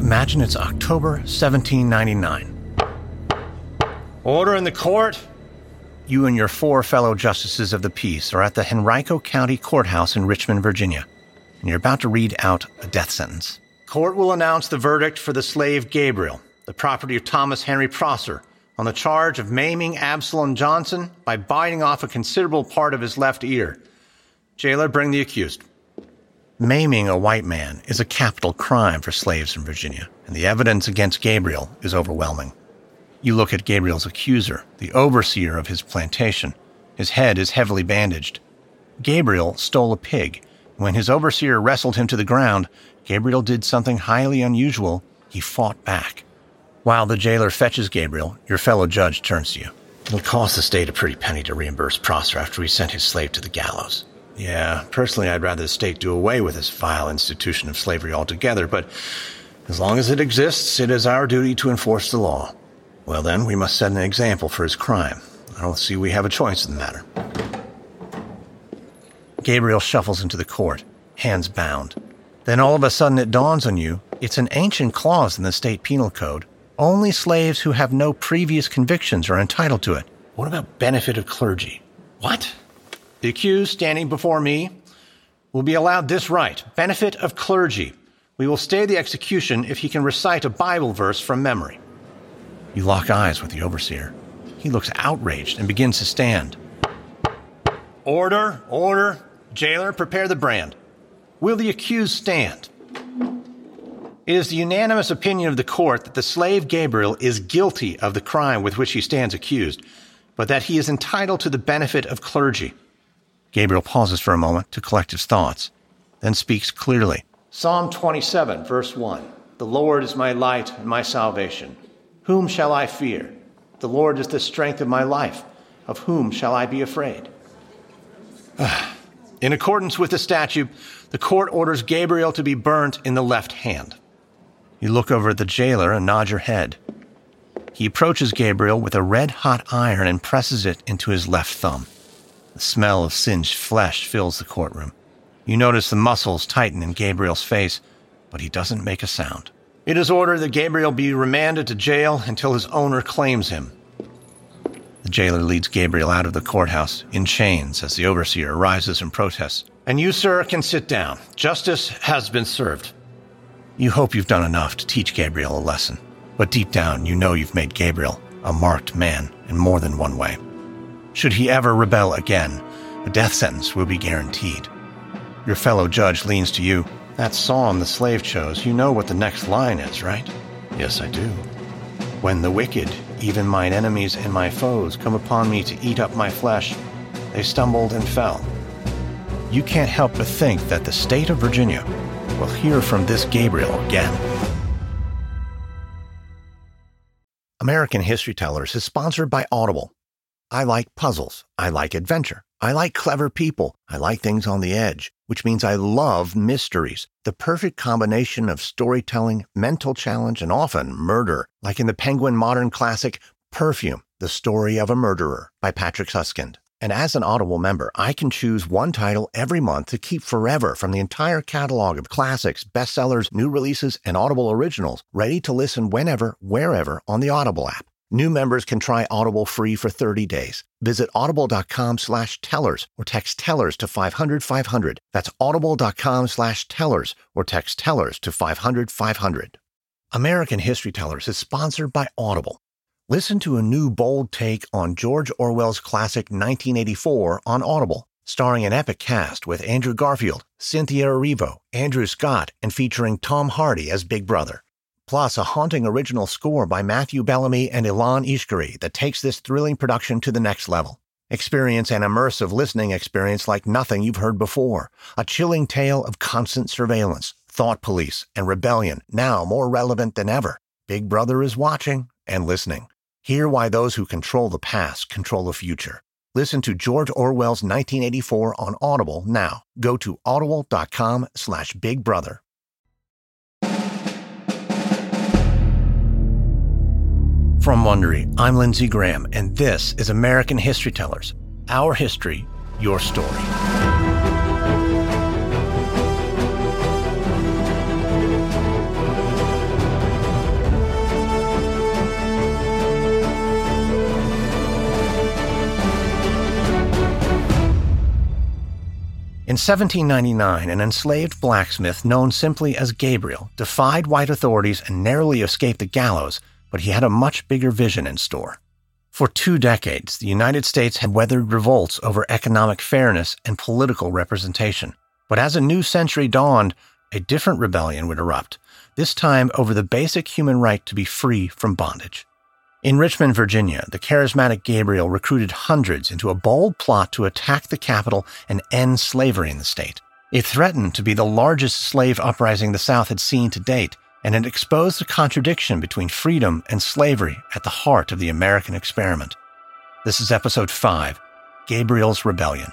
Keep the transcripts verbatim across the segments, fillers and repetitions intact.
Imagine it's October seventeen ninety-nine. Order in the court. You and your four fellow justices of the peace are at the Henrico County Courthouse in Richmond, Virginia, and you're about to read out a death sentence. Court will announce the verdict for the slave Gabriel, the property of Thomas Henry Prosser, on the charge of maiming Absalom Johnson by biting off a considerable part of his left ear. Jailer, bring the accused. Maiming a white man is a capital crime for slaves in Virginia, and the evidence against Gabriel is overwhelming. You look at Gabriel's accuser, the overseer of his plantation. His head is heavily bandaged. Gabriel stole a pig. When his overseer wrestled him to the ground, Gabriel did something highly unusual. He fought back. While the jailer fetches Gabriel, your fellow judge turns to you. It'll cost the state a pretty penny to reimburse Prosser after we sent his slave to the gallows. Yeah, personally, I'd rather the state do away with this vile institution of slavery altogether, but as long as it exists, it is our duty to enforce the law. Well then, we must set an example for his crime. I don't see we have a choice in the matter. Gabriel shuffles into the court, hands bound. Then all of a sudden it dawns on you, it's an ancient clause in the state penal code. Only slaves who have no previous convictions are entitled to it. What about benefit of clergy? What? The accused standing before me will be allowed this right, benefit of clergy. We will stay the execution if he can recite a Bible verse from memory. You lock eyes with the overseer. He looks outraged and begins to stand. Order, order. Jailer, prepare the brand. Will the accused stand? It is the unanimous opinion of the court that the slave Gabriel is guilty of the crime with which he stands accused, but that he is entitled to the benefit of clergy. Gabriel pauses for a moment to collect his thoughts, then speaks clearly. Psalm twenty-seven, verse one. The Lord is my light and my salvation. Whom shall I fear? The Lord is the strength of my life. Of whom shall I be afraid? In accordance with the statute, the court orders Gabriel to be burnt in the left hand. You look over at the jailer and nod your head. He approaches Gabriel with a red-hot iron and presses it into his left thumb. The smell of singed flesh fills the courtroom. You notice the muscles tighten in Gabriel's face, but he doesn't make a sound. It is ordered that Gabriel be remanded to jail until his owner claims him. The jailer leads Gabriel out of the courthouse in chains as the overseer rises and protests. And you, sir, can sit down. Justice has been served. You hope you've done enough to teach Gabriel a lesson, but deep down you know you've made Gabriel a marked man in more than one way. Should he ever rebel again, a death sentence will be guaranteed. Your fellow judge leans to you. That psalm the slave chose, you know what the next line is, right? Yes, I do. When the wicked, even mine enemies and my foes, come upon me to eat up my flesh, they stumbled and fell. You can't help but think that the state of Virginia will hear from this Gabriel again. American History Tellers is sponsored by Audible. I like puzzles. I like adventure. I like clever people. I like things on the edge, which means I love mysteries. The perfect combination of storytelling, mental challenge, and often murder, like in the Penguin modern classic Perfume, The Story of a Murderer by Patrick Suskind. And as an Audible member, I can choose one title every month to keep forever from the entire catalog of classics, bestsellers, new releases, and Audible originals, ready to listen whenever, wherever on the Audible app. New members can try Audible free for thirty days. Visit audible.com slash tellers or text tellers to five hundred five hundred. That's audible.com slash tellers or text tellers to five hundred five hundred. American History Tellers is sponsored by Audible. Listen to a new bold take on George Orwell's classic nineteen eighty-four on Audible, starring an epic cast with Andrew Garfield, Cynthia Erivo, Andrew Scott, and featuring Tom Hardy as Big Brother. Plus a haunting original score by Matthew Bellamy and Ilan Ishkari that takes this thrilling production to the next level. Experience an immersive listening experience like nothing you've heard before. A chilling tale of constant surveillance, thought police, and rebellion, now more relevant than ever. Big Brother is watching and listening. Hear why those who control the past control the future. Listen to George Orwell's nineteen eighty-four on Audible now. Go to audible.com slash Big Brother. From Wondery, I'm Lindsey Graham, and this is American History Tellers. Our history, your story. seventeen ninety-nine, an enslaved blacksmith known simply as Gabriel defied white authorities and narrowly escaped the gallows, but he had a much bigger vision in store. For two decades, the United States had weathered revolts over economic fairness and political representation. But as a new century dawned, a different rebellion would erupt, this time over the basic human right to be free from bondage. In Richmond, Virginia, the charismatic Gabriel recruited hundreds into a bold plot to attack the Capitol and end slavery in the state. It threatened to be the largest slave uprising the South had seen to date, and it exposed the contradiction between freedom and slavery at the heart of the American experiment. This is Episode five, Gabriel's Rebellion.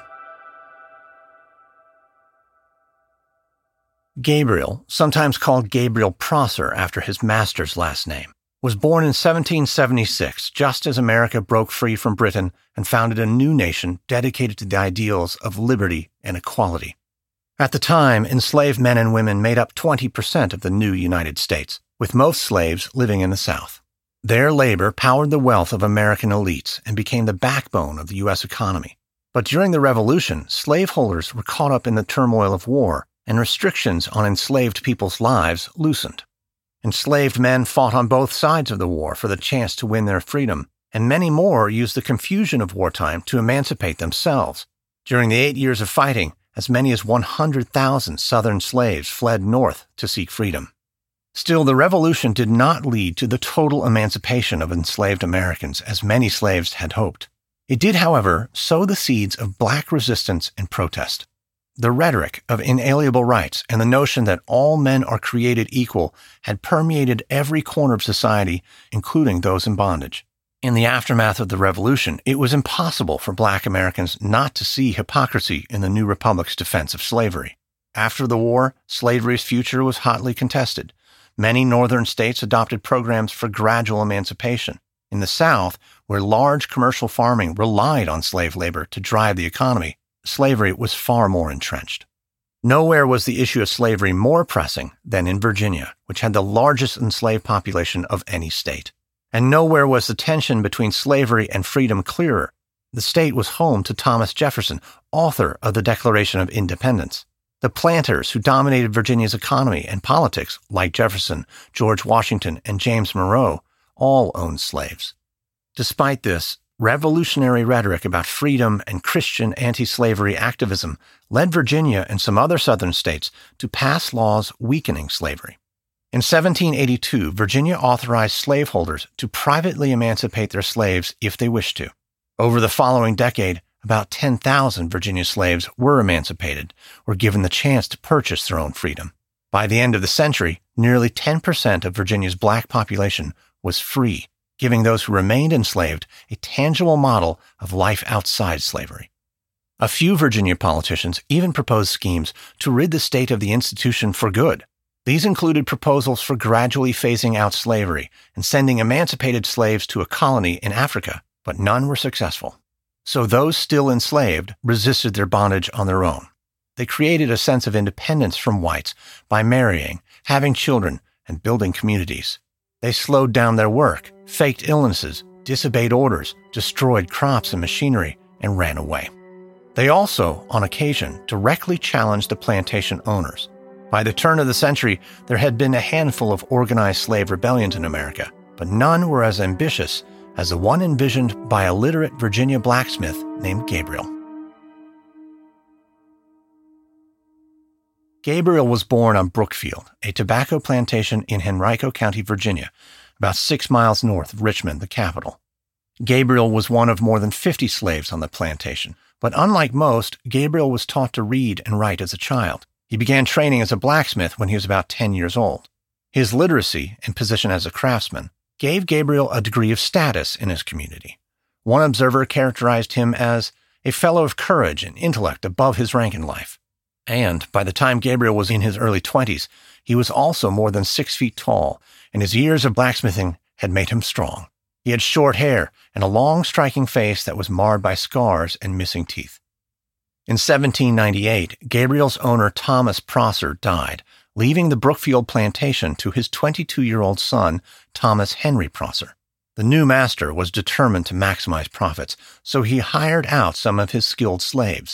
Gabriel, sometimes called Gabriel Prosser after his master's last name, was born in seventeen seventy-six, just as America broke free from Britain and founded a new nation dedicated to the ideals of liberty and equality. At the time, enslaved men and women made up twenty percent of the new United States, with most slaves living in the South. Their labor powered the wealth of American elites and became the backbone of the U S economy. But during the Revolution, slaveholders were caught up in the turmoil of war, and restrictions on enslaved people's lives loosened. Enslaved men fought on both sides of the war for the chance to win their freedom, and many more used the confusion of wartime to emancipate themselves. During the eight years of fighting, as many as one hundred thousand Southern slaves fled north to seek freedom. Still, the Revolution did not lead to the total emancipation of enslaved Americans, as many slaves had hoped. It did, however, sow the seeds of black resistance and protest. The rhetoric of inalienable rights and the notion that all men are created equal had permeated every corner of society, including those in bondage. In the aftermath of the Revolution, it was impossible for black Americans not to see hypocrisy in the new republic's defense of slavery. After the war, slavery's future was hotly contested. Many northern states adopted programs for gradual emancipation. In the South, where large commercial farming relied on slave labor to drive the economy, slavery was far more entrenched. Nowhere was the issue of slavery more pressing than in Virginia, which had the largest enslaved population of any state. And nowhere was the tension between slavery and freedom clearer. The state was home to Thomas Jefferson, author of the Declaration of Independence. The planters who dominated Virginia's economy and politics, like Jefferson, George Washington, and James Monroe, all owned slaves. Despite this, revolutionary rhetoric about freedom and Christian anti-slavery activism led Virginia and some other southern states to pass laws weakening slavery. In seventeen eighty-two, Virginia authorized slaveholders to privately emancipate their slaves if they wished to. Over the following decade, about ten thousand Virginia slaves were emancipated, or given the chance to purchase their own freedom. By the end of the century, nearly ten percent of Virginia's black population was free, giving those who remained enslaved a tangible model of life outside slavery. A few Virginia politicians even proposed schemes to rid the state of the institution for good. These included proposals for gradually phasing out slavery and sending emancipated slaves to a colony in Africa, but none were successful. So those still enslaved resisted their bondage on their own. They created a sense of independence from whites by marrying, having children, and building communities. They slowed down their work, faked illnesses, disobeyed orders, destroyed crops and machinery, and ran away. They also, on occasion, directly challenged the plantation owners. By the turn of the century, there had been a handful of organized slave rebellions in America, but none were as ambitious as the one envisioned by a literate Virginia blacksmith named Gabriel. Gabriel was born on Brookfield, a tobacco plantation in Henrico County, Virginia, about six miles north of Richmond, the capital. Gabriel was one of more than fifty slaves on the plantation, but unlike most, Gabriel was taught to read and write as a child. He began training as a blacksmith when he was about ten years old. His literacy and position as a craftsman gave Gabriel a degree of status in his community. One observer characterized him as a fellow of courage and intellect above his rank in life. And by the time Gabriel was in his early twenties, he was also more than six feet tall, and his years of blacksmithing had made him strong. He had short hair and a long, striking face that was marred by scars and missing teeth. In seventeen ninety-eight, Gabriel's owner Thomas Prosser died, leaving the Brookfield plantation to his twenty-two-year-old son, Thomas Henry Prosser. The new master was determined to maximize profits, so he hired out some of his skilled slaves.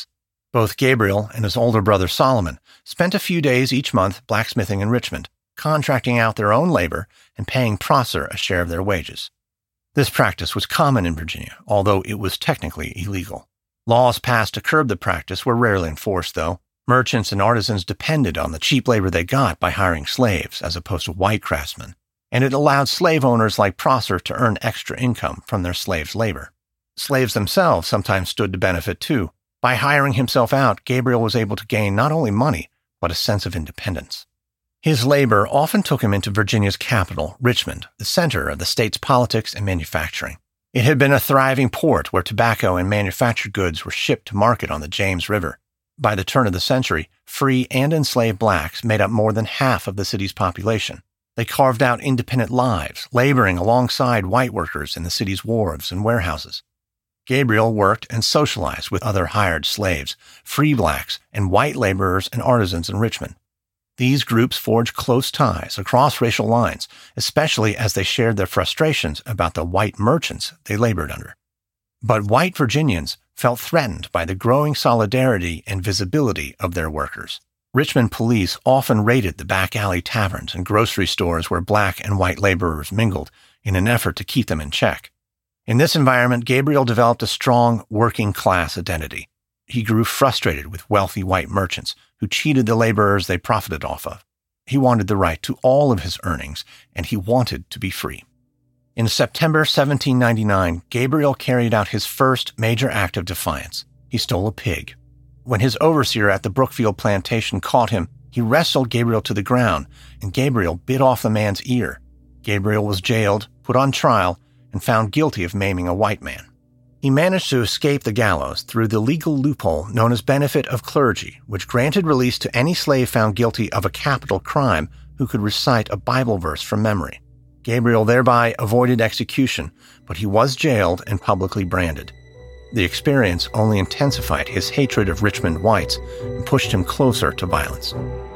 Both Gabriel and his older brother Solomon spent a few days each month blacksmithing in Richmond, contracting out their own labor and paying Prosser a share of their wages. This practice was common in Virginia, although it was technically illegal. Laws passed to curb the practice were rarely enforced, though. Merchants and artisans depended on the cheap labor they got by hiring slaves as opposed to white craftsmen, and it allowed slave owners like Prosser to earn extra income from their slaves' labor. Slaves themselves sometimes stood to benefit too. By hiring himself out, Gabriel was able to gain not only money, but a sense of independence. His labor often took him into Virginia's capital, Richmond, the center of the state's politics and manufacturing. It had been a thriving port where tobacco and manufactured goods were shipped to market on the James River. By the turn of the century, free and enslaved blacks made up more than half of the city's population. They carved out independent lives, laboring alongside white workers in the city's wharves and warehouses. Gabriel worked and socialized with other hired slaves, free blacks, and white laborers and artisans in Richmond. These groups forged close ties across racial lines, especially as they shared their frustrations about the white merchants they labored under. But white Virginians felt threatened by the growing solidarity and visibility of their workers. Richmond police often raided the back alley taverns and grocery stores where black and white laborers mingled in an effort to keep them in check. In this environment, Gabriel developed a strong working-class identity. He grew frustrated with wealthy white merchants who cheated the laborers they profited off of. He wanted the right to all of his earnings, and he wanted to be free. In September seventeen ninety-nine, Gabriel carried out his first major act of defiance. He stole a pig. When his overseer at the Brookfield plantation caught him, he wrestled Gabriel to the ground, and Gabriel bit off the man's ear. Gabriel was jailed, put on trial, and found guilty of maiming a white man. He managed to escape the gallows through the legal loophole known as benefit of clergy, which granted release to any slave found guilty of a capital crime who could recite a Bible verse from memory. Gabriel thereby avoided execution, but he was jailed and publicly branded. The experience only intensified his hatred of Richmond whites and pushed him closer to violence.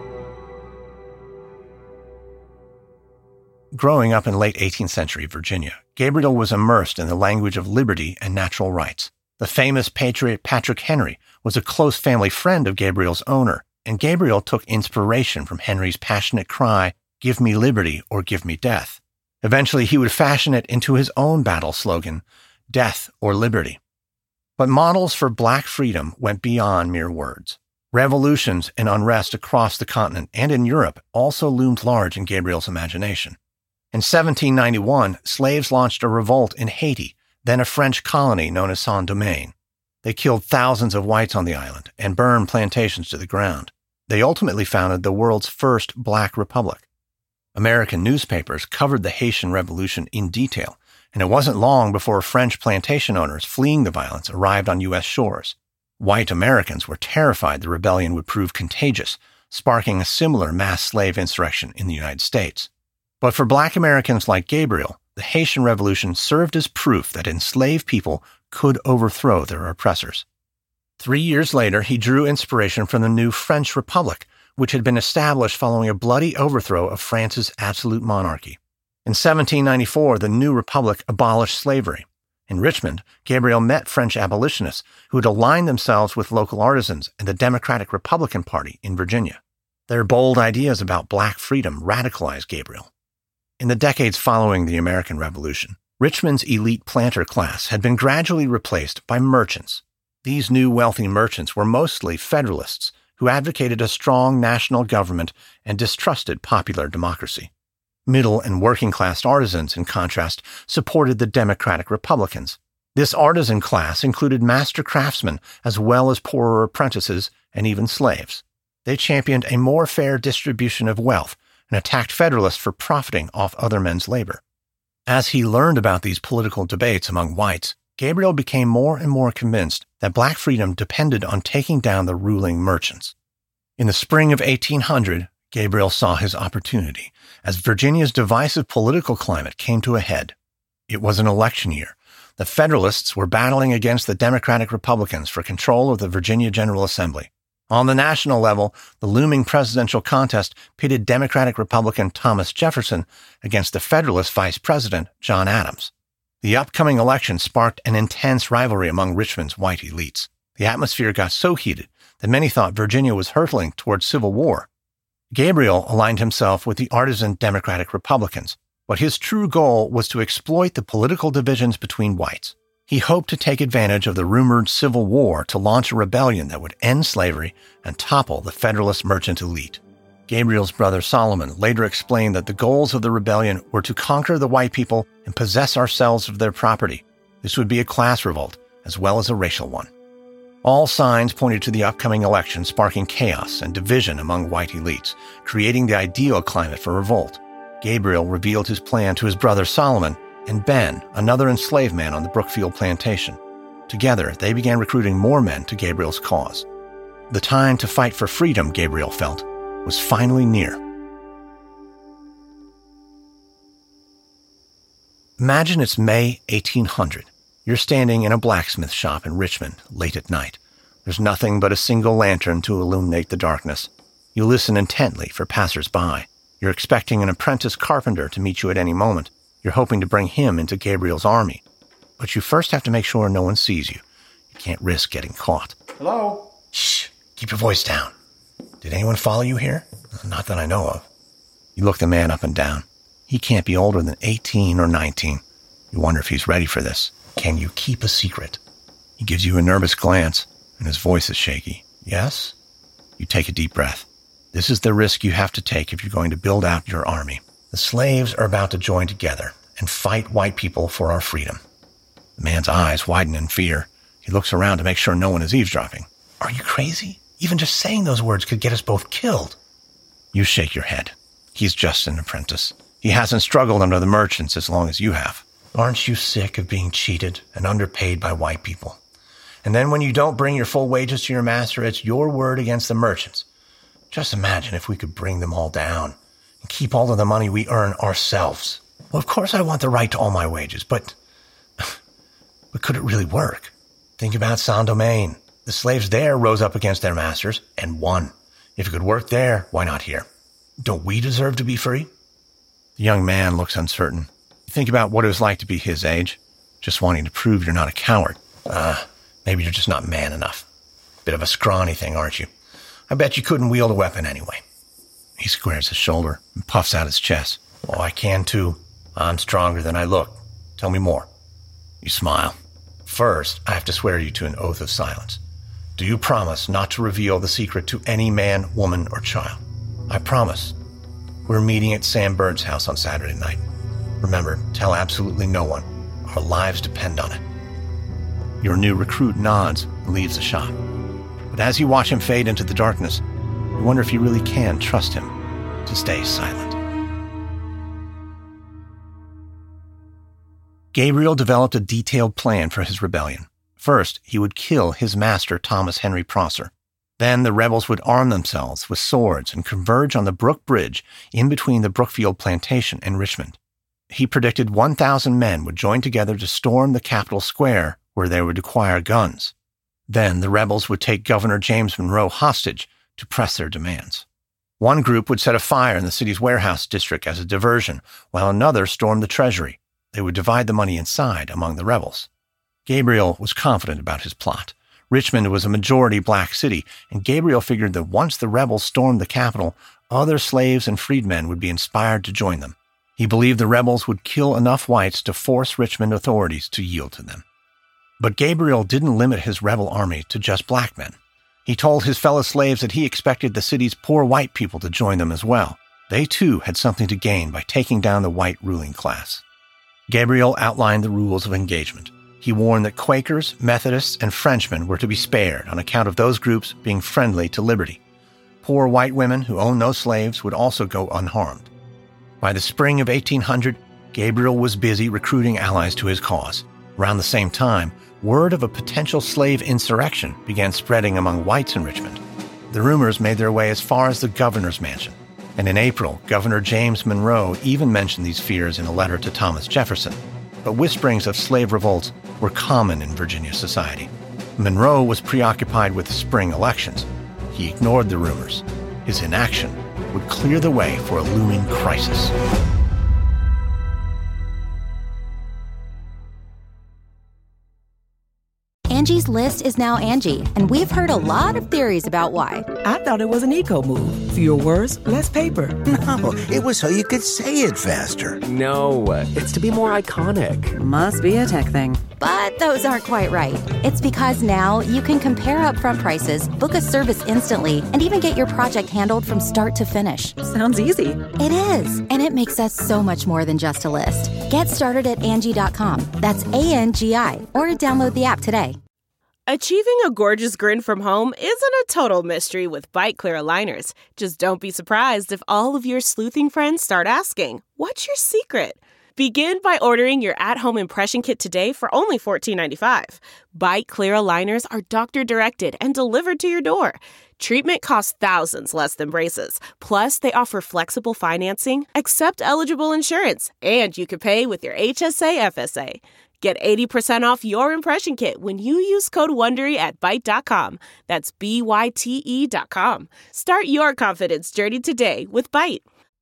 Growing up in late eighteenth century Virginia, Gabriel was immersed in the language of liberty and natural rights. The famous patriot Patrick Henry was a close family friend of Gabriel's owner, and Gabriel took inspiration from Henry's passionate cry, "Give me liberty or give me death." Eventually, he would fashion it into his own battle slogan, "Death or Liberty." But models for black freedom went beyond mere words. Revolutions and unrest across the continent and in Europe also loomed large in Gabriel's imagination. In seventeen ninety-one, slaves launched a revolt in Haiti, then a French colony known as Saint-Domingue. They killed thousands of whites on the island and burned plantations to the ground. They ultimately founded the world's first black republic. American newspapers covered the Haitian Revolution in detail, and it wasn't long before French plantation owners fleeing the violence arrived on U S shores. White Americans were terrified the rebellion would prove contagious, sparking a similar mass slave insurrection in the United States. But for black Americans like Gabriel, the Haitian Revolution served as proof that enslaved people could overthrow their oppressors. Three years later, he drew inspiration from the new French Republic, which had been established following a bloody overthrow of France's absolute monarchy. In seventeen ninety-four, the new republic abolished slavery. In Richmond, Gabriel met French abolitionists who had aligned themselves with local artisans and the Democratic Republican Party in Virginia. Their bold ideas about black freedom radicalized Gabriel. In the decades following the American Revolution, Richmond's elite planter class had been gradually replaced by merchants. These new wealthy merchants were mostly Federalists who advocated a strong national government and distrusted popular democracy. Middle and working-class artisans, in contrast, supported the Democratic Republicans. This artisan class included master craftsmen as well as poorer apprentices and even slaves. They championed a more fair distribution of wealth and attacked Federalists for profiting off other men's labor. As he learned about these political debates among whites, Gabriel became more and more convinced that black freedom depended on taking down the ruling merchants. In the spring of eighteen hundred, Gabriel saw his opportunity as Virginia's divisive political climate came to a head. It was an election year. The Federalists were battling against the Democratic Republicans for control of the Virginia General Assembly. On the national level, the looming presidential contest pitted Democratic Republican Thomas Jefferson against the Federalist Vice President John Adams. The upcoming election sparked an intense rivalry among Richmond's white elites. The atmosphere got so heated that many thought Virginia was hurtling towards civil war. Gabriel aligned himself with the artisan Democratic Republicans, but his true goal was to exploit the political divisions between whites. He hoped to take advantage of the rumored Civil War to launch a rebellion that would end slavery and topple the Federalist merchant elite. Gabriel's brother Solomon later explained that the goals of the rebellion were to conquer the white people and possess ourselves of their property. This would be a class revolt, as well as a racial one. All signs pointed to the upcoming election sparking chaos and division among white elites, creating the ideal climate for revolt. Gabriel revealed his plan to his brother Solomon and Ben, another enslaved man on the Brookfield plantation. Together, they began recruiting more men to Gabriel's cause. The time to fight for freedom, Gabriel felt, was finally near. Imagine it's May eighteen hundred. You're standing in a blacksmith shop in Richmond late at night. There's nothing but a single lantern to illuminate the darkness. You listen intently for passers-by. You're expecting an apprentice carpenter to meet you at any moment. You're hoping to bring him into Gabriel's army. But you first have to make sure no one sees you. You can't risk getting caught. Hello? Shh, keep your voice down. Did anyone follow you here? Not that I know of. You look the man up and down. He can't be older than eighteen or nineteen. You wonder if he's ready for this. Can you keep a secret? He gives you a nervous glance, and his voice is shaky. Yes? You take a deep breath. This is the risk you have to take if you're going to build out your army. The slaves are about to join together and fight white people for our freedom. The man's eyes widen in fear. He looks around to make sure no one is eavesdropping. Are you crazy? Even just saying those words could get us both killed. You shake your head. He's just an apprentice. He hasn't struggled under the merchants as long as you have. Aren't you sick of being cheated and underpaid by white people? And then when you don't bring your full wages to your master, it's your word against the merchants. Just imagine if we could bring them all down and keep all of the money we earn ourselves. Well, of course I want the right to all my wages, but, but could it really work? Think about Saint-Domingue. The slaves there rose up against their masters and won. If it could work there, why not here? Don't we deserve to be free? The young man looks uncertain. Think about what it was like to be his age, just wanting to prove you're not a coward. Ah, uh, maybe you're just not man enough. Bit of a scrawny thing, aren't you? I bet you couldn't wield a weapon anyway. He squares his shoulder and puffs out his chest. Oh, I can too. I'm stronger than I look. Tell me more. You smile. First, I have to swear you to an oath of silence. Do you promise not to reveal the secret to any man, woman, or child? I promise. We're meeting at Sam Bird's house on Saturday night. Remember, tell absolutely no one. Our lives depend on it. Your new recruit nods and leaves the shop. But as you watch him fade into the darkness, you wonder if you really can trust him to stay silent. Gabriel developed a detailed plan for his rebellion. First, he would kill his master, Thomas Henry Prosser. Then the rebels would arm themselves with swords and converge on the Brook Bridge in between the Brookfield plantation and Richmond. He predicted one thousand men would join together to storm the Capitol Square, where they would acquire guns. Then the rebels would take Governor James Monroe hostage to press their demands. One group would set a fire in the city's warehouse district as a diversion, while another stormed the treasury. They would divide the money inside among the rebels. Gabriel was confident about his plot. Richmond was a majority black city, and Gabriel figured that once the rebels stormed the Capitol, other slaves and freedmen would be inspired to join them. He believed the rebels would kill enough whites to force Richmond authorities to yield to them. But Gabriel didn't limit his rebel army to just black men. He told his fellow slaves that he expected the city's poor white people to join them as well. They too had something to gain by taking down the white ruling class. Gabriel outlined the rules of engagement. He warned that Quakers, Methodists, and Frenchmen were to be spared on account of those groups being friendly to liberty. Poor white women who owned no slaves would also go unharmed. By the spring of eighteen hundred, Gabriel was busy recruiting allies to his cause. Around the same time, word of a potential slave insurrection began spreading among whites in Richmond. The rumors made their way as far as the governor's mansion. And in April, Governor James Monroe even mentioned these fears in a letter to Thomas Jefferson. But whisperings of slave revolts were common in Virginia society. Monroe was preoccupied with the spring elections. He ignored the rumors. His inaction would clear the way for a looming crisis. Angie's List is now Angie, and we've heard a lot of theories about why. I thought it was an eco move. Fewer words, less paper. No, it was so you could say it faster. No, it's to be more iconic. Must be a tech thing. But those aren't quite right. It's because now you can compare upfront prices, book a service instantly, and even get your project handled from start to finish. Sounds easy. It is, and it makes us so much more than just a list. Get started at Angie dot com. That's A N G I, or download the app today. Achieving a gorgeous grin from home isn't a total mystery with Byte Clear aligners. Just don't be surprised if all of your sleuthing friends start asking, "What's your secret?" Begin by ordering your at-home impression kit today for only fourteen ninety-five. Byte Clear aligners are doctor-directed and delivered to your door. Treatment costs thousands less than braces. Plus, they offer flexible financing, accept eligible insurance, and you can pay with your H S A F S A. Get eighty percent off your impression kit when you use code WONDERY at byte dot com. That's B Y T E dot com. Start your confidence journey today with Byte.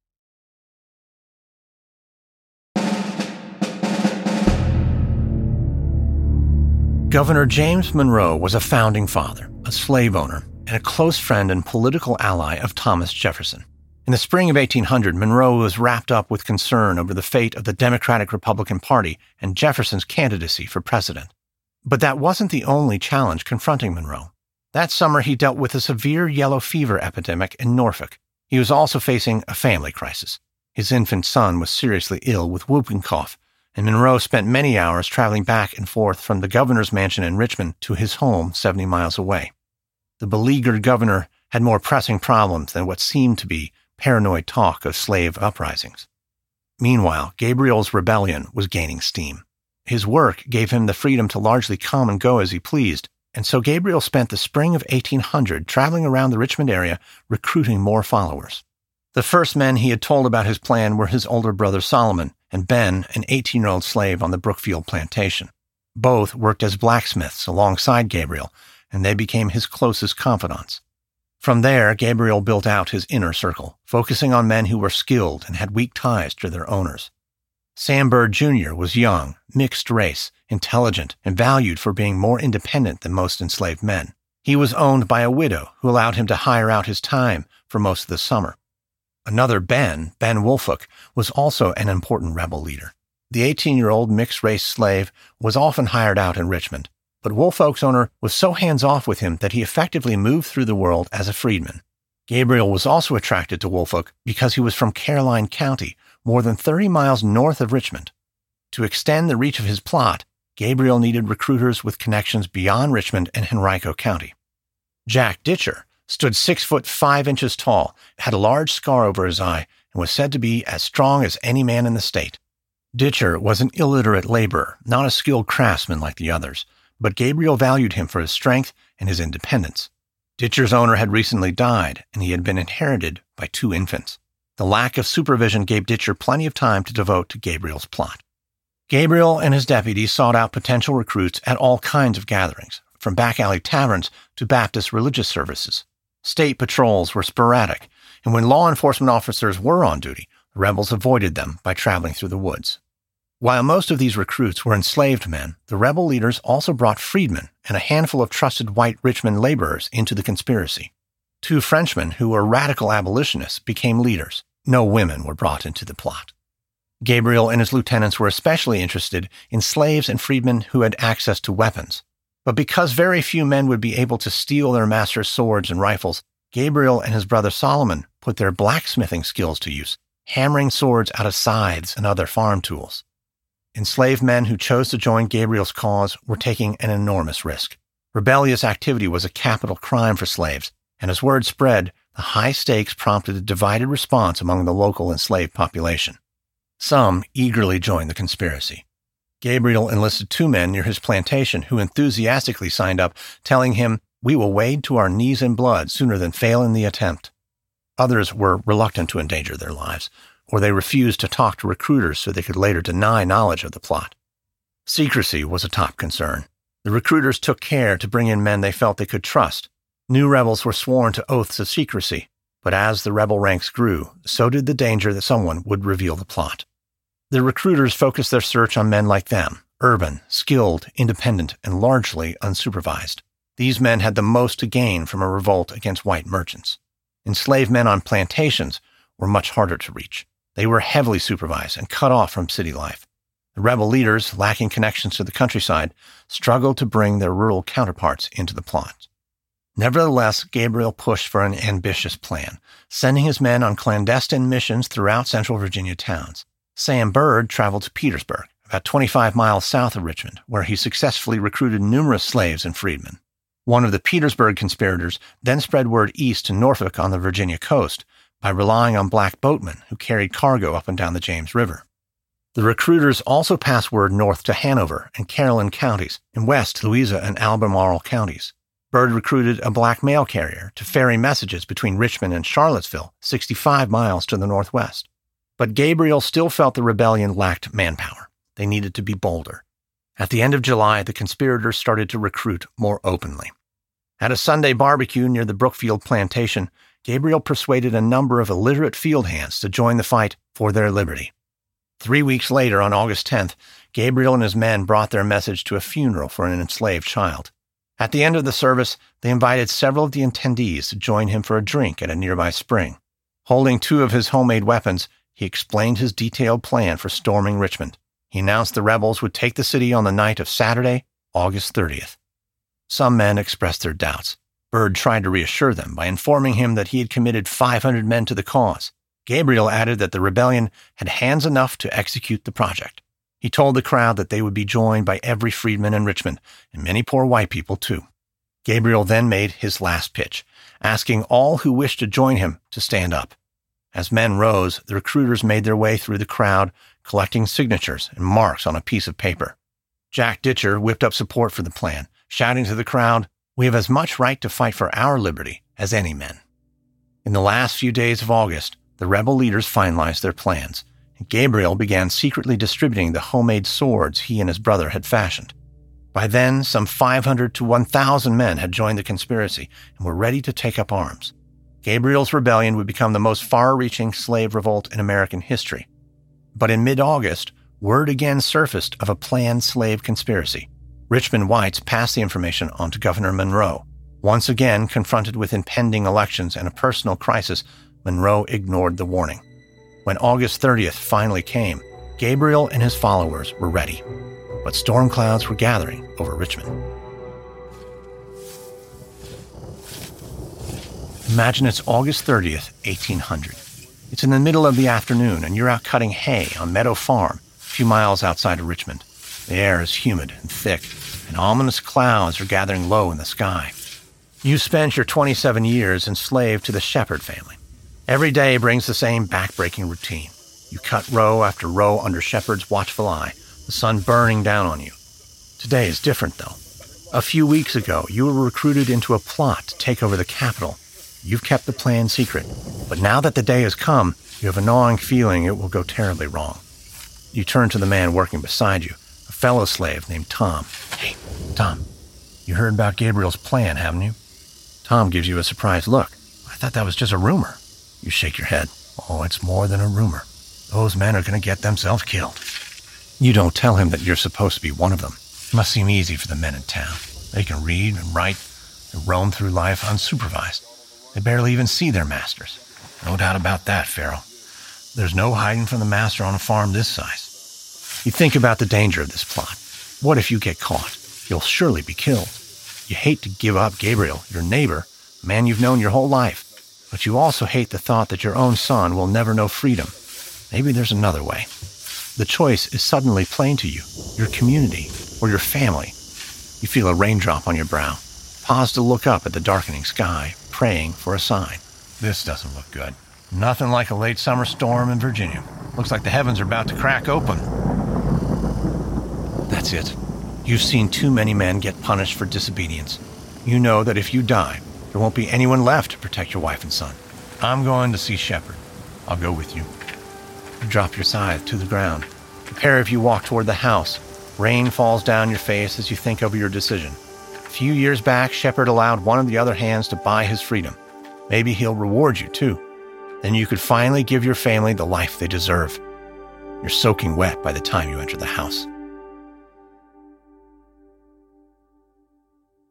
Governor James Monroe was a founding father, a slave owner, and a close friend and political ally of Thomas Jefferson. In the spring of eighteen hundred, Monroe was wrapped up with concern over the fate of the Democratic-Republican Party and Jefferson's candidacy for president. But that wasn't the only challenge confronting Monroe. That summer, he dealt with a severe yellow fever epidemic in Norfolk. He was also facing a family crisis. His infant son was seriously ill with whooping cough, and Monroe spent many hours traveling back and forth from the governor's mansion in Richmond to his home seventy miles away. The beleaguered governor had more pressing problems than what seemed to be paranoid talk of slave uprisings. Meanwhile, Gabriel's rebellion was gaining steam. His work gave him the freedom to largely come and go as he pleased, and so Gabriel spent the spring of eighteen hundred traveling around the Richmond area recruiting more followers. The first men he had told about his plan were his older brother Solomon and Ben, an eighteen-year-old slave on the Brookfield plantation. Both worked as blacksmiths alongside Gabriel, and they became his closest confidants. From there, Gabriel built out his inner circle, focusing on men who were skilled and had weak ties to their owners. Sam Bird Junior was young, mixed race, intelligent, and valued for being more independent than most enslaved men. He was owned by a widow who allowed him to hire out his time for most of the summer. Another Ben, Ben Woolfolk, was also an important rebel leader. The eighteen-year-old mixed-race slave was often hired out in Richmond, but Woolfolk's owner was so hands-off with him that he effectively moved through the world as a freedman. Gabriel was also attracted to Woolfolk because he was from Caroline County, more than thirty miles north of Richmond. To extend the reach of his plot, Gabriel needed recruiters with connections beyond Richmond and Henrico County. Jack Ditcher stood six foot five inches tall, had a large scar over his eye, and was said to be as strong as any man in the state. Ditcher was an illiterate laborer, not a skilled craftsman like the others, but Gabriel valued him for his strength and his independence. Ditcher's owner had recently died, and he had been inherited by two infants. The lack of supervision gave Ditcher plenty of time to devote to Gabriel's plot. Gabriel and his deputies sought out potential recruits at all kinds of gatherings, from back-alley taverns to Baptist religious services. State patrols were sporadic, and when law enforcement officers were on duty, the rebels avoided them by traveling through the woods. While most of these recruits were enslaved men, the rebel leaders also brought freedmen and a handful of trusted white Richmond laborers into the conspiracy. Two Frenchmen who were radical abolitionists became leaders. No women were brought into the plot. Gabriel and his lieutenants were especially interested in slaves and freedmen who had access to weapons. But because very few men would be able to steal their master's swords and rifles, Gabriel and his brother Solomon put their blacksmithing skills to use, hammering swords out of scythes and other farm tools. Enslaved men who chose to join Gabriel's cause were taking an enormous risk. Rebellious activity was a capital crime for slaves, and as word spread, the high stakes prompted a divided response among the local enslaved population. Some eagerly joined the conspiracy. Gabriel enlisted two men near his plantation who enthusiastically signed up, telling him, "We will wade to our knees in blood sooner than fail in the attempt." Others were reluctant to endanger their lives, or they refused to talk to recruiters so they could later deny knowledge of the plot. Secrecy was a top concern. The recruiters took care to bring in men they felt they could trust. New rebels were sworn to oaths of secrecy, but as the rebel ranks grew, so did the danger that someone would reveal the plot. The recruiters focused their search on men like them, Urban, skilled, independent, and largely unsupervised. These men had the most to gain from a revolt against white merchants. Enslaved men on plantations were much harder to reach. They were heavily supervised and cut off from city life. The rebel leaders, lacking connections to the countryside, struggled to bring their rural counterparts into the plot. Nevertheless, Gabriel pushed for an ambitious plan, sending his men on clandestine missions throughout central Virginia towns. Sam Bird traveled to Petersburg, about twenty-five miles south of Richmond, where he successfully recruited numerous slaves and freedmen. One of the Petersburg conspirators then spread word east to Norfolk on the Virginia coast by relying on black boatmen who carried cargo up and down the James River. The recruiters also passed word north to Hanover and Caroline counties and west to Louisa and Albemarle counties. Bird recruited a black mail carrier to ferry messages between Richmond and Charlottesville, sixty-five miles to the northwest. But Gabriel still felt the rebellion lacked manpower. They needed to be bolder. At the end of July, the conspirators started to recruit more openly. At a Sunday barbecue near the Brookfield plantation, Gabriel persuaded a number of illiterate field hands to join the fight for their liberty. Three weeks later, on August tenth, Gabriel and his men brought their message to a funeral for an enslaved child. At the end of the service, they invited several of the attendees to join him for a drink at a nearby spring. Holding two of his homemade weapons, he explained his detailed plan for storming Richmond. He announced the rebels would take the city on the night of Saturday, August thirtieth. Some men expressed their doubts. Bird tried to reassure them by informing him that he had committed five hundred men to the cause. Gabriel added that the rebellion had hands enough to execute the project. He told the crowd that they would be joined by every freedman in Richmond, and many poor white people too. Gabriel then made his last pitch, asking all who wished to join him to stand up. As men rose, the recruiters made their way through the crowd, collecting signatures and marks on a piece of paper. Jack Ditcher whipped up support for the plan, shouting to the crowd, "We have as much right to fight for our liberty as any men." In the last few days of August, the rebel leaders finalized their plans, and Gabriel began secretly distributing the homemade swords he and his brother had fashioned. By then, some five hundred to one thousand men had joined the conspiracy and were ready to take up arms. Gabriel's rebellion would become the most far-reaching slave revolt in American history. But in mid-August, word again surfaced of a planned slave conspiracy. Richmond whites passed the information on to Governor Monroe. Once again, confronted with impending elections and a personal crisis, Monroe ignored the warning. When August thirtieth finally came, Gabriel and his followers were ready. But storm clouds were gathering over Richmond. Imagine it's August thirtieth, eighteen hundred. It's in the middle of the afternoon, and you're out cutting hay on Meadow Farm, a few miles outside of Richmond. The air is humid and thick, and ominous clouds are gathering low in the sky. You spent your twenty-seven years enslaved to the Shepherd family. Every day brings the same back-breaking routine. You cut row after row under Shepherd's watchful eye, the sun burning down on you. Today is different, though. A few weeks ago, you were recruited into a plot to take over the capital. You've kept the plan secret, but now that the day has come, you have a gnawing feeling it will go terribly wrong. You turn to the man working beside you, a fellow slave named Tom. "Hey, Tom, you heard about Gabriel's plan, haven't you?" Tom gives you a surprised look. "I thought that was just a rumor." You shake your head. "Oh, it's more than a rumor. Those men are going to get themselves killed." You don't tell him that you're supposed to be one of them. It must seem easy for the men in town. They can read and write and roam through life unsupervised. They barely even see their masters. No doubt about that, Pharaoh. There's no hiding from the master on a farm this size. You think about the danger of this plot. What if you get caught? You'll surely be killed. You hate to give up Gabriel, your neighbor, a man you've known your whole life. But you also hate the thought that your own son will never know freedom. Maybe there's another way. The choice is suddenly plain to you, your community, or your family. You feel a raindrop on your brow. Pause to look up at the darkening sky, praying for a sign. This doesn't look good. Nothing like a late summer storm in Virginia. Looks like the heavens are about to crack open. That's it. You've seen too many men get punished for disobedience. You know that if you die, there won't be anyone left to protect your wife and son. I'm going to see Shepherd. I'll go with you. You drop your scythe to the ground. Prepare if you walk toward the house. Rain falls down your face as you think over your decision. A few years back, Shepherd allowed one of the other hands to buy his freedom. Maybe he'll reward you, too. Then you could finally give your family the life they deserve. You're soaking wet by the time you enter the house.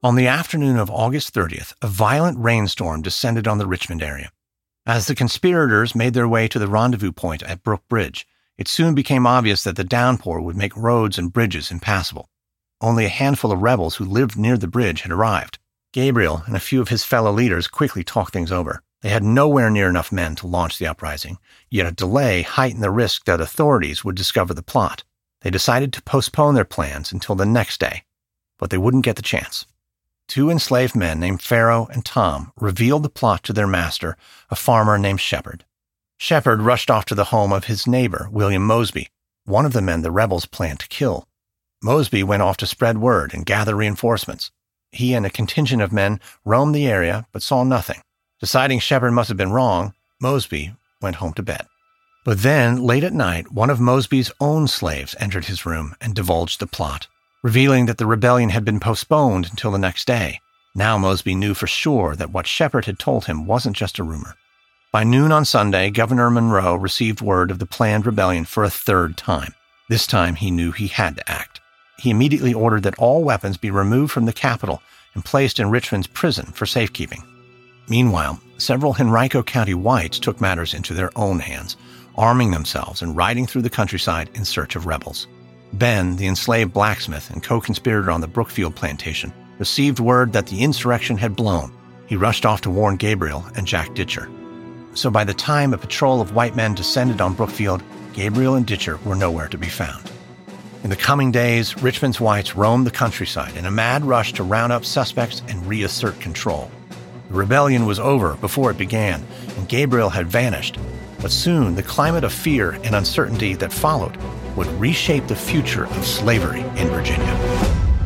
On the afternoon of August thirtieth, a violent rainstorm descended on the Richmond area. As the conspirators made their way to the rendezvous point at Brook Bridge, it soon became obvious that the downpour would make roads and bridges impassable. Only a handful of rebels who lived near the bridge had arrived. Gabriel and a few of his fellow leaders quickly talked things over. They had nowhere near enough men to launch the uprising, yet a delay heightened the risk that authorities would discover the plot. They decided to postpone their plans until the next day, but they wouldn't get the chance. Two enslaved men named Pharaoh and Tom revealed the plot to their master, a farmer named Shepard. Shepard rushed off to the home of his neighbor, William Mosby, one of the men the rebels planned to kill. Mosby went off to spread word and gather reinforcements. He and a contingent of men roamed the area but saw nothing. Deciding Shepard must have been wrong, Mosby went home to bed. But then, late at night, one of Mosby's own slaves entered his room and divulged the plot, revealing that the rebellion had been postponed until the next day. Now Mosby knew for sure that what Shepard had told him wasn't just a rumor. By noon on Sunday, Governor Monroe received word of the planned rebellion for a third time. This time he knew he had to act. He immediately ordered that all weapons be removed from the capital and placed in Richmond's prison for safekeeping. Meanwhile, several Henrico County whites took matters into their own hands, arming themselves and riding through the countryside in search of rebels. Ben, the enslaved blacksmith and co-conspirator on the Brookfield plantation, received word that the insurrection had blown. He rushed off to warn Gabriel and Jack Ditcher. So by the time a patrol of white men descended on Brookfield, Gabriel and Ditcher were nowhere to be found. In the coming days, Richmond's whites roamed the countryside in a mad rush to round up suspects and reassert control. The rebellion was over before it began, and Gabriel had vanished. But soon, the climate of fear and uncertainty that followed would reshape the future of slavery in Virginia.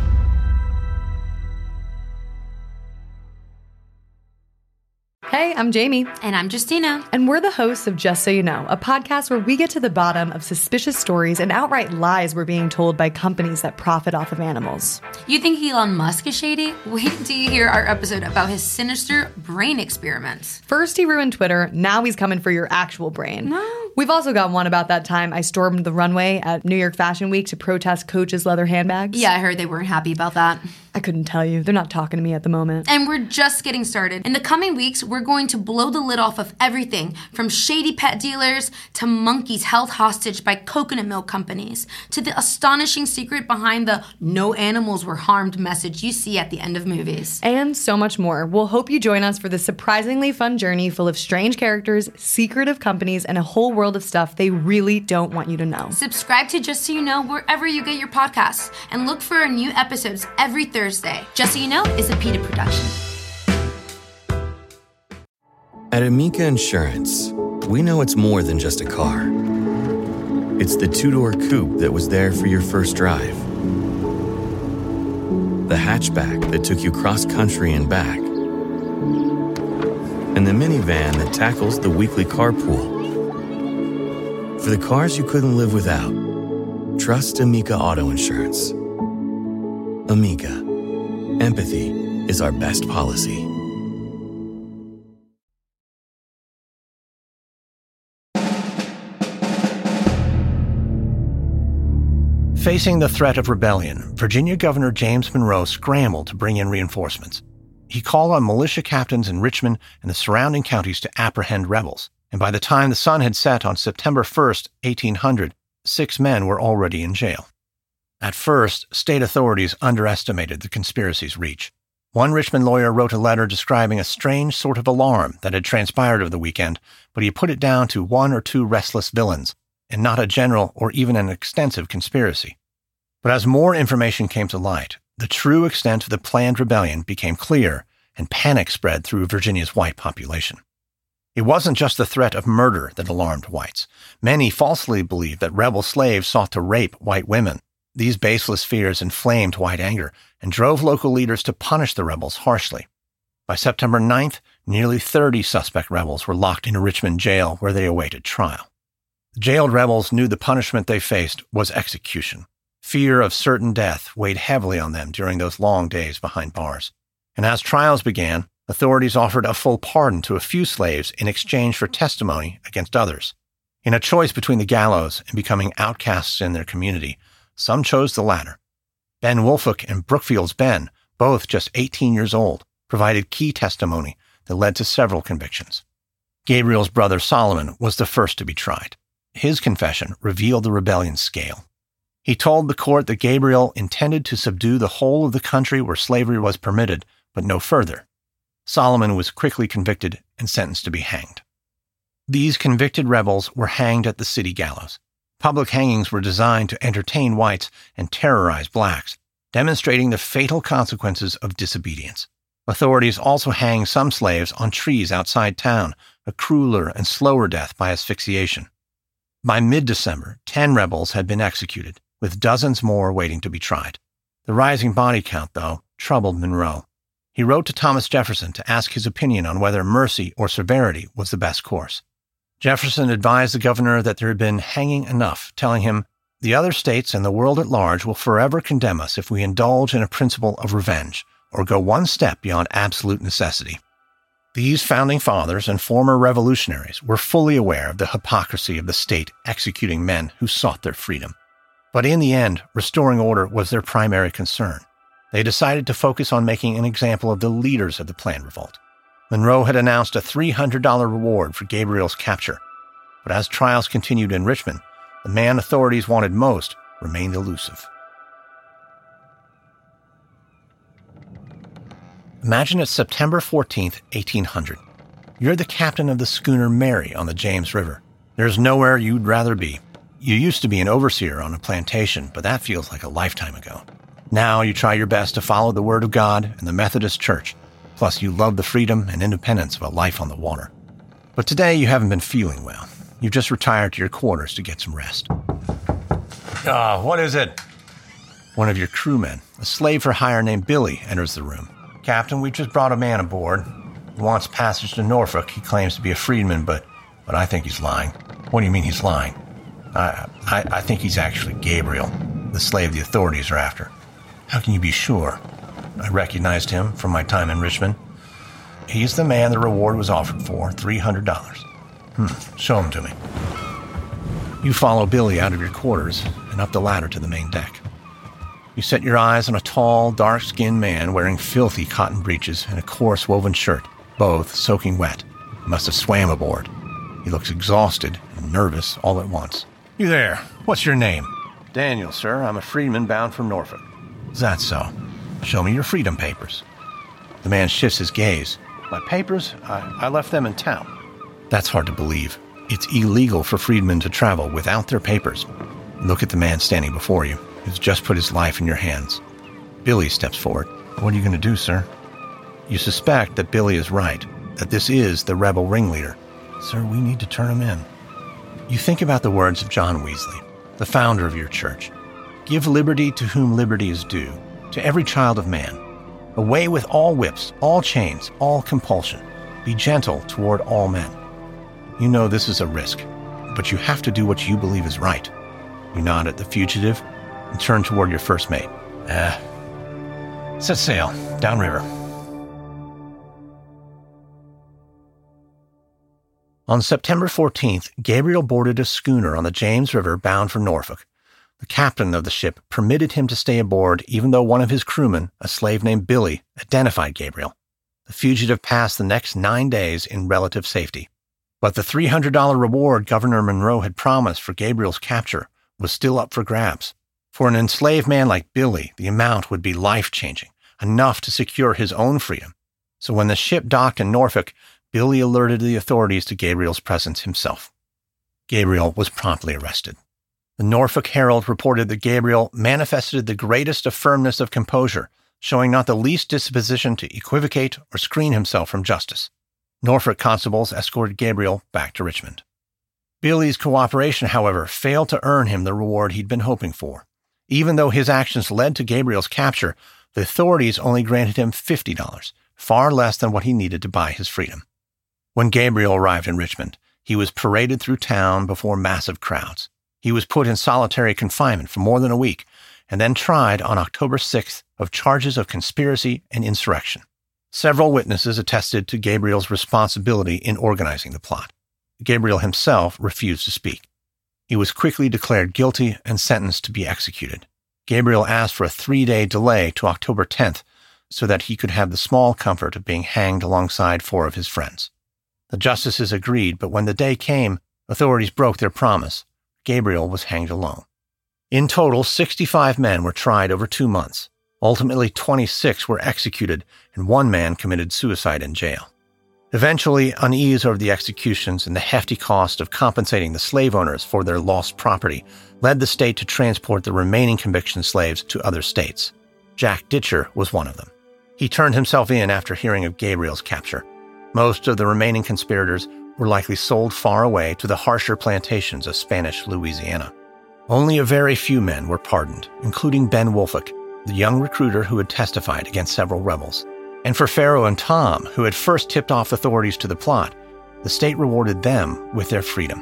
Hey, I'm Jamie. And I'm Justina. And we're the hosts of Just So You Know, a podcast where we get to the bottom of suspicious stories and outright lies we're being told by companies that profit off of animals. You think Elon Musk is shady? Wait till you hear our episode about his sinister brain experiments. First he ruined Twitter, now he's coming for your actual brain. No. We've also got one about that time I stormed the runway at New York Fashion Week to protest Coach's leather handbags. Yeah, I heard they weren't happy about that. I couldn't tell you. They're not talking to me at the moment. And we're just getting started. In the coming weeks, we're going to blow the lid off of everything from shady pet dealers to monkeys held hostage by coconut milk companies to the astonishing secret behind the no animals were harmed message you see at the end of movies. And so much more. We'll hope you join us for this surprisingly fun journey full of strange characters, secretive companies, and a whole world of stuff they really don't want you to know. Subscribe to Just So You Know wherever you get your podcasts and look for our new episodes every Thursday. Just So You Know is a PETA production. At Amica Insurance, we know it's more than just a car. It's the two-door coupe that was there for your first drive, the hatchback that took you cross-country and back, and the minivan that tackles the weekly carpool. For the cars you couldn't live without, trust Amica Auto Insurance. Amica. Empathy is our best policy. Facing the threat of rebellion, Virginia Governor James Monroe scrambled to bring in reinforcements. He called on militia captains in Richmond and the surrounding counties to apprehend rebels, and by the time the sun had set on September first, eighteen hundred, six men were already in jail. At first, state authorities underestimated the conspiracy's reach. One Richmond lawyer wrote a letter describing a strange sort of alarm that had transpired over the weekend, but he put it down to one or two restless villains, and not a general or even an extensive conspiracy. But as more information came to light, the true extent of the planned rebellion became clear, and panic spread through Virginia's white population. It wasn't just the threat of murder that alarmed whites. Many falsely believed that rebel slaves sought to rape white women. These baseless fears inflamed white anger and drove local leaders to punish the rebels harshly. By September ninth, nearly thirty suspect rebels were locked in a Richmond jail where they awaited trial. The jailed rebels knew the punishment they faced was execution. Fear of certain death weighed heavily on them during those long days behind bars. And as trials began, authorities offered a full pardon to a few slaves in exchange for testimony against others. In a choice between the gallows and becoming outcasts in their community, some chose the latter. Ben Woolfolk and Brookfield's Ben both just eighteen years old, provided key testimony that led to several convictions. Gabriel's brother Solomon was the first to be tried. His confession revealed the rebellion's scale. He told the court that Gabriel intended to subdue the whole of the country where slavery was permitted, but no further. Solomon was quickly convicted and sentenced to be hanged. These convicted rebels were hanged at the city gallows. Public hangings were designed to entertain whites and terrorize blacks, demonstrating the fatal consequences of disobedience. Authorities also hanged some slaves on trees outside town, a crueler and slower death by asphyxiation. By mid-December, ten rebels had been executed, with dozens more waiting to be tried. The rising body count, though, troubled Monroe. He wrote to Thomas Jefferson to ask his opinion on whether mercy or severity was the best course. Jefferson advised the governor that there had been hanging enough, telling him, "The other states and the world at large will forever condemn us if we indulge in a principle of revenge, or go one step beyond absolute necessity." These founding fathers and former revolutionaries were fully aware of the hypocrisy of the state executing men who sought their freedom. But in the end, restoring order was their primary concern. They decided to focus on making an example of the leaders of the planned revolt. Monroe had announced a three hundred dollars reward for Gabriel's capture. But as trials continued in Richmond, the man authorities wanted most remained elusive. Imagine it's September fourteenth, eighteen hundred. You're the captain of the schooner Mary on the James River. There's nowhere you'd rather be. You used to be an overseer on a plantation, but that feels like a lifetime ago. Now you try your best to follow the Word of God and the Methodist Church. Plus, you love the freedom and independence of a life on the water. But today, you haven't been feeling well. You've just retired to your quarters to get some rest. Ah, uh, what is it? One of your crewmen, a slave for hire named Billy, enters the room. "Captain, we just brought a man aboard. He wants passage to Norfolk. He claims to be a freedman, but but I think he's lying." "What do you mean he's lying?" I, I, I think he's actually Gabriel, the slave the authorities are after." "How can you be sure?" "I recognized him from my time in Richmond. He's the man the reward was offered for, three hundred dollars. Hmm, show him to me." You follow Billy out of your quarters and up the ladder to the main deck. You set your eyes on a tall, dark-skinned man wearing filthy cotton breeches and a coarse woven shirt, both soaking wet. He must have swam aboard. He looks exhausted and nervous all at once. "You there, what's your name?" "Daniel, sir. I'm a freedman bound from Norfolk." "Is that so? Show me your freedom papers." The man shifts his gaze. "My papers? I, I left them in town." That's hard to believe. It's illegal for freedmen to travel without their papers. Look at the man standing before you, who's just put his life in your hands. Billy steps forward. "What are you going to do, sir?" You suspect that Billy is right, that this is the rebel ringleader. "Sir, we need to turn him in." You think about the words of John Wesley, the founder of your church. "Give liberty to whom liberty is due, to every child of man. Away with all whips, all chains, all compulsion. Be gentle toward all men." You know this is a risk, but you have to do what you believe is right. You nod at the fugitive and turn toward your first mate. Ah, set sail, downriver. On September fourteenth, Gabriel boarded a schooner on the James River bound for Norfolk. The captain of the ship permitted him to stay aboard even though one of his crewmen, a slave named Billy, identified Gabriel. The fugitive passed the next nine days in relative safety. But the three hundred dollars reward Governor Monroe had promised for Gabriel's capture was still up for grabs. For an enslaved man like Billy, the amount would be life-changing, enough to secure his own freedom. So when the ship docked in Norfolk, Billy alerted the authorities to Gabriel's presence himself. Gabriel was promptly arrested. The Norfolk Herald reported that Gabriel manifested the greatest of firmness of composure, showing not the least disposition to equivocate or screen himself from justice. Norfolk constables escorted Gabriel back to Richmond. Billy's cooperation, however, failed to earn him the reward he'd been hoping for. Even though his actions led to Gabriel's capture, the authorities only granted him fifty dollars, far less than what he needed to buy his freedom. When Gabriel arrived in Richmond, he was paraded through town before massive crowds. He was put in solitary confinement for more than a week, and then tried on October sixth of charges of conspiracy and insurrection. Several witnesses attested to Gabriel's responsibility in organizing the plot. Gabriel himself refused to speak. He was quickly declared guilty and sentenced to be executed. Gabriel asked for a three-day delay to October tenth so that he could have the small comfort of being hanged alongside four of his friends. The justices agreed, but when the day came, authorities broke their promise. Gabriel was hanged alone. In total, sixty-five men were tried over two months. Ultimately, twenty-six were executed, and one man committed suicide in jail. Eventually, unease over the executions and the hefty cost of compensating the slave owners for their lost property led the state to transport the remaining conviction slaves to other states. Jack Ditcher was one of them. He turned himself in after hearing of Gabriel's capture. Most of the remaining conspirators were likely sold far away to the harsher plantations of Spanish Louisiana. Only a very few men were pardoned, including Ben Wolfick, the young recruiter who had testified against several rebels. And for Pharaoh and Tom, who had first tipped off authorities to the plot, the state rewarded them with their freedom.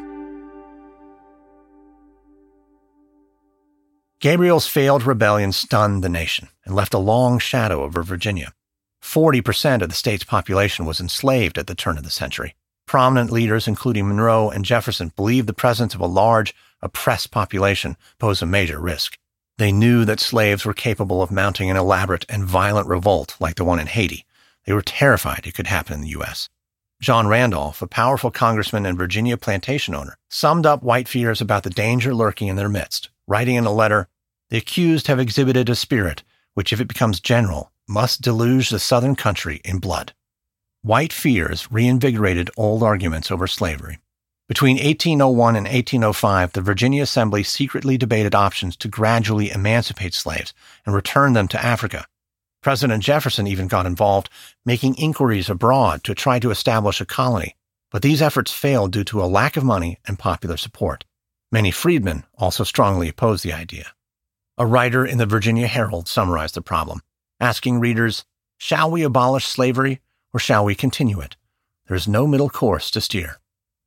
Gabriel's failed rebellion stunned the nation and left a long shadow over Virginia. Forty percent of the state's population was enslaved at the turn of the century. Prominent leaders, including Monroe and Jefferson, believed the presence of a large, oppressed population posed a major risk. They knew that slaves were capable of mounting an elaborate and violent revolt like the one in Haiti. They were terrified it could happen in the U S John Randolph, a powerful congressman and Virginia plantation owner, summed up white fears about the danger lurking in their midst, writing in a letter, "The accused have exhibited a spirit which, if it becomes general, must deluge the southern country in blood." White fears reinvigorated old arguments over slavery. Between eighteen oh one and eighteen oh five, the Virginia Assembly secretly debated options to gradually emancipate slaves and return them to Africa. President Jefferson even got involved, making inquiries abroad to try to establish a colony, but these efforts failed due to a lack of money and popular support. Many freedmen also strongly opposed the idea. A writer in the Virginia Herald summarized the problem, asking readers, "Shall we abolish slavery or shall we continue it? There is no middle course to steer."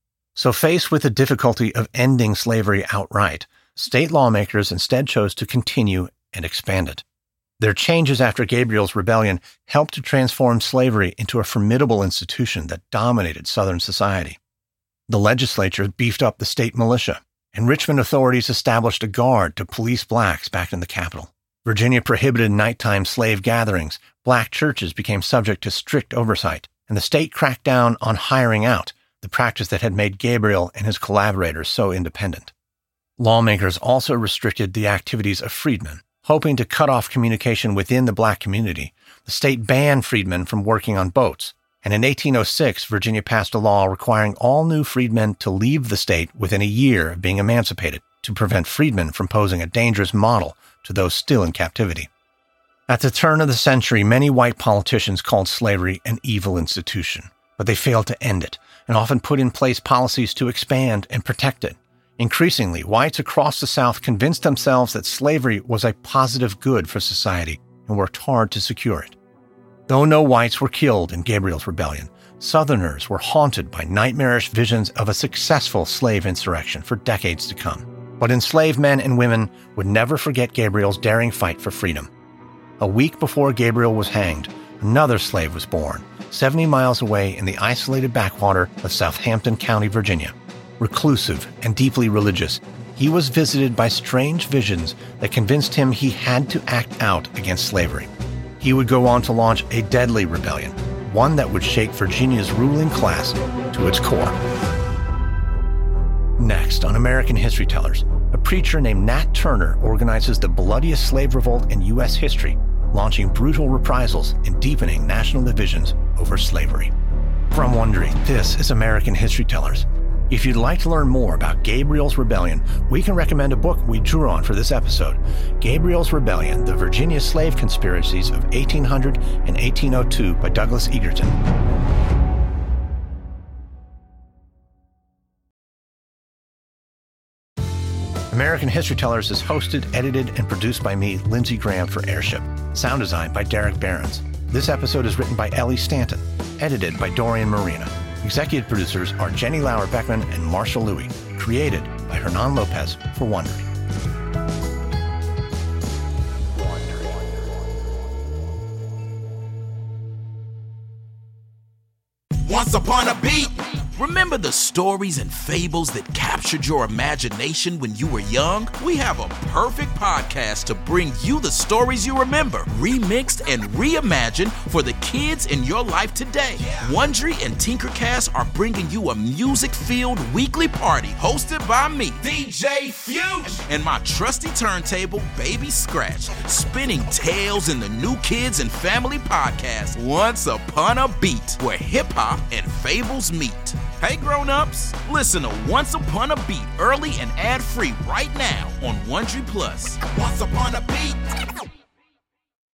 So faced with the difficulty of ending slavery outright, state lawmakers instead chose to continue and expand it. Their changes after Gabriel's rebellion helped to transform slavery into a formidable institution that dominated Southern society. The legislature beefed up the state militia, and Richmond authorities established a guard to police blacks back in the capital. Virginia prohibited nighttime slave gatherings, black churches became subject to strict oversight, and the state cracked down on hiring out, the practice that had made Gabriel and his collaborators so independent. Lawmakers also restricted the activities of freedmen. Hoping to cut off communication within the black community, the state banned freedmen from working on boats, and in eighteen oh six, Virginia passed a law requiring all new freedmen to leave the state within a year of being emancipated to prevent freedmen from posing a dangerous model to those still in captivity. At the turn of the century, many white politicians called slavery an evil institution, but they failed to end it, and often put in place policies to expand and protect it. Increasingly, whites across the South convinced themselves that slavery was a positive good for society and worked hard to secure it. Though no whites were killed in Gabriel's rebellion, Southerners were haunted by nightmarish visions of a successful slave insurrection for decades to come. But enslaved men and women would never forget Gabriel's daring fight for freedom. A week before Gabriel was hanged, another slave was born, seventy miles away in the isolated backwater of Southampton County, Virginia. Reclusive and deeply religious, he was visited by strange visions that convinced him he had to act out against slavery. He would go on to launch a deadly rebellion, one that would shake Virginia's ruling class to its core. Next, on American History Tellers, a preacher named Nat Turner organizes the bloodiest slave revolt in U S history, launching brutal reprisals and deepening national divisions over slavery. From Wondery, this is American History Tellers. If you'd like to learn more about Gabriel's Rebellion, we can recommend a book we drew on for this episode, Gabriel's Rebellion, The Virginia Slave Conspiracies of eighteen hundred and eighteen oh two by Douglas Egerton. American History Tellers is hosted, edited, and produced by me, Lindsey Graham, for Airship. Sound design by Derek Behrens. This episode is written by Ellie Stanton, edited by Dorian Marina. Executive producers are Jenny Lauer-Beckman and Marshall Louis. Created by Hernan Lopez for Wondery. Once upon a beat, Remember the stories and fables that captured your imagination when you were young? We have a perfect podcast to bring you the stories you remember, remixed and reimagined for the kids in your life today. Wondery and Tinkercast are bringing you a music-filled weekly party hosted by me, D J Fuge, and my trusty turntable, Baby Scratch, spinning tales in the new kids and family podcast, Once Upon a Beat, where hip-hop and fables meet. Hey grown-ups, listen to Once Upon a Beat early and ad-free right now on Wondery Plus. Once Upon a Beat.